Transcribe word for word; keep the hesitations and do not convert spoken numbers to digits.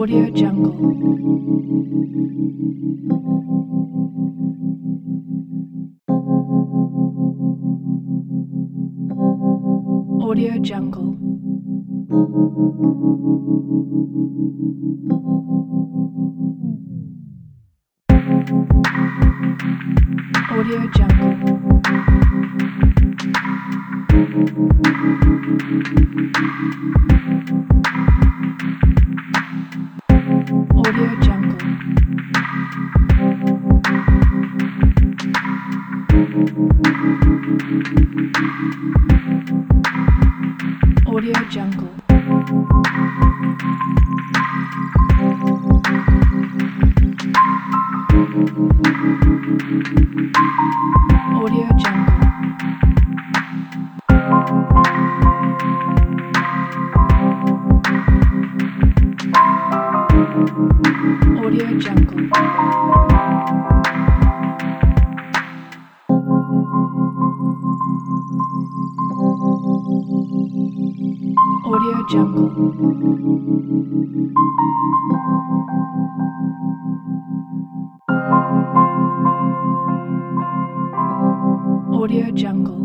Audio Jungle. Audio Jungle. Audio Jungle. Audio Jungle. Audio Jungle. Audio Jungle. Audio Jungle. Audio Jungle. Audio Jungle.